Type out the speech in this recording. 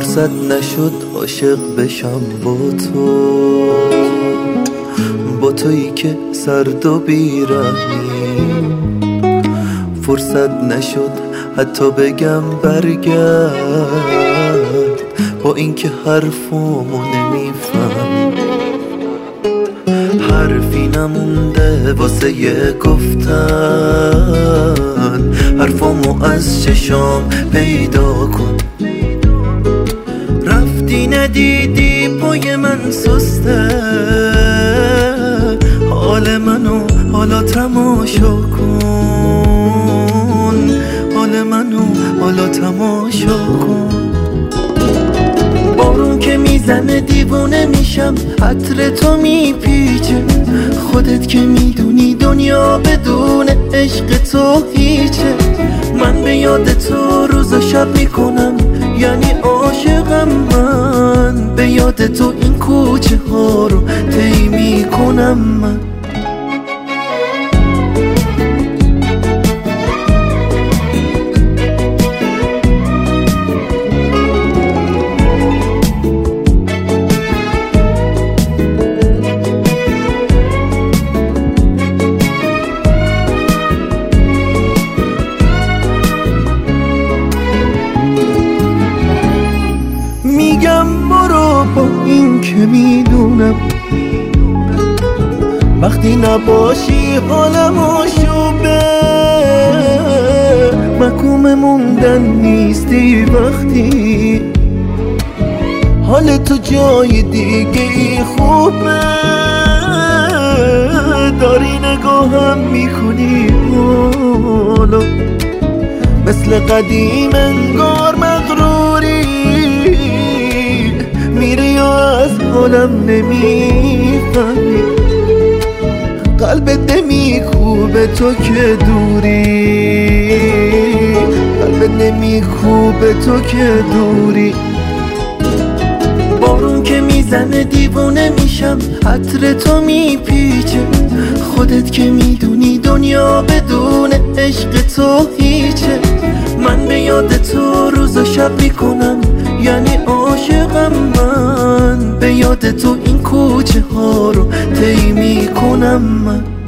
فرصت نشد عاشق بشم با تویی که سرد و بیرحمی. فرصت نشد حتی بگم برگرد، با اینکه حرفامو نمیفهمی. حرفی نمونده واسه گفتن، حرفامو از چشام پیدا کن. رفتی ندیدی پای من سسته، حال منو حالا تماشا کن، حال منو حالا تماشا کن. بارون که میزنه دیوونه میشم، عطر تو میپیچه. خودت که میدونی دنیا بدون عشق تو هیچه. من به یاد تو روز و شب میکنم، یعنی عاشقم. من به یاد تو این کوچه ها رو طی میکنم. من میگم برو با این که میدونم وقتی نباشی حالم آشوبه. محکوم موندن نیستی وقتی حال تو جای دیگه ای خوبه. داری نگاهم میکنی حالا مثل قدیم انگار مغروری. میری یا از حالم نمیفهمی، قلبت نمیکوبه تو که دوری، قلبت نمیکوبه تو که دوری. بارون که میزنه دیوونه میشم، عطر تو میپیچه. خودت که میدونی دنیا بدون عشق تو هیچه. من به یاد تو روز و شب میکنم، یعنی عاشقم. من به یاد تو این کوچه ها رو طی میکنم. من